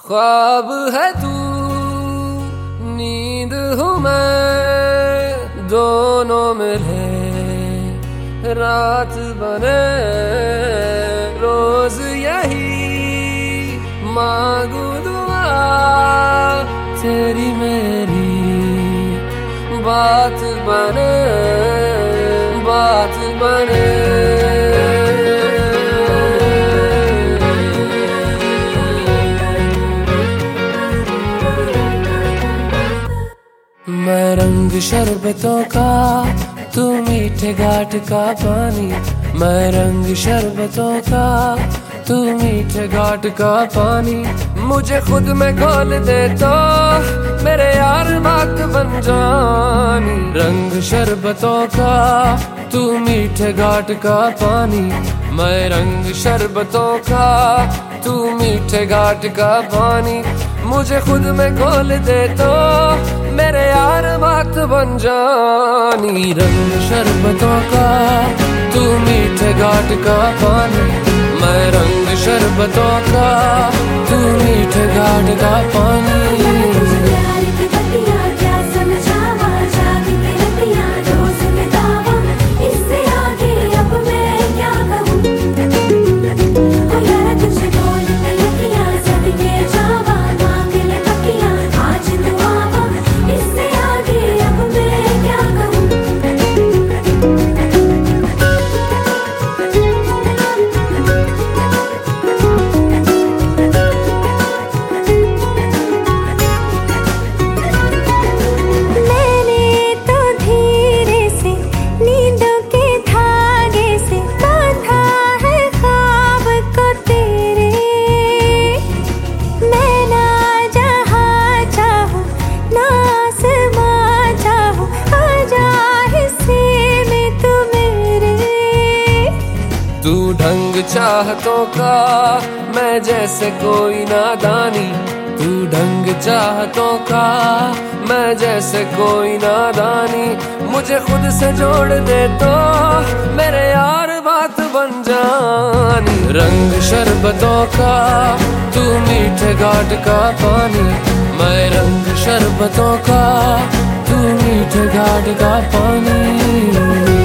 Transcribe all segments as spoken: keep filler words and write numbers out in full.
ख्वाब है तू, नींद हूँ मैं, दोनों मिले रात बने। रोज यही मांगू दुआ, तेरी मेरी बात बने, बात बने। मैं रंग शरबतों का, तू मीठे घाट का पानी। मैं रंग शरबतों का, तू मीठे घाट का पानी। मुझे खुद में घोल दे तो मेरे यार बात बन जानी। रंग शरबतों का, तू मीठे घाट का पानी। मैं रंग शरबतों का, तू मीठे घाट का पानी। मुझे खुद में घोल दे तो मेरे यार बात बन जानी। रंग शरबतों का, तू मीठे घाट का पानी। मैं रंग शरबतों का, तू मीठे घाट का पानी। तू ढंग चाहतों का, मैं जैसे कोई नादानी। तू ढंग चाहतों का, मैं जैसे कोई नादानी। मुझे खुद से जोड़ दे तो मेरे यार बात बन जानी। रंग शरबतों का, तू मीठे घाट का पानी। मैं रंग शरबतों का, तू मीठे घाट का पानी।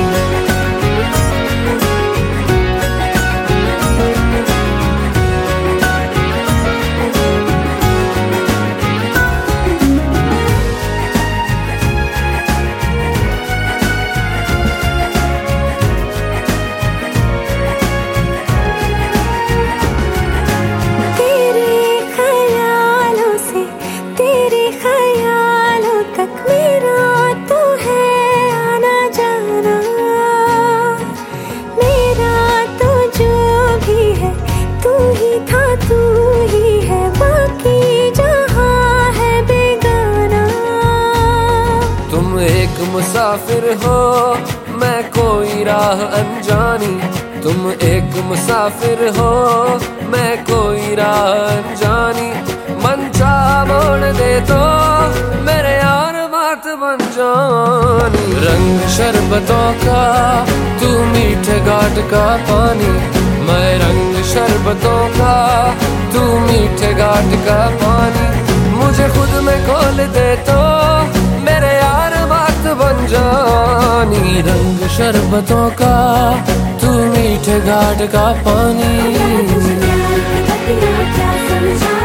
एक मुसाफिर हो, मैं कोई राह अनजानी। तुम एक मुसाफिर हो, मैं कोई राह अनजानी। मन चाह मोड़ दे तो मेरे यार बात बन जानी। रंग शरबतों का, तू मीठे घाट का पानी। मैं रंग शरबतों का, तू मीठे घाट का पानी। मुझे खुद में घोल दे तो मेरे यार बात बन जानी। रंग शरबतों का, तू मीठे घाट का पानी।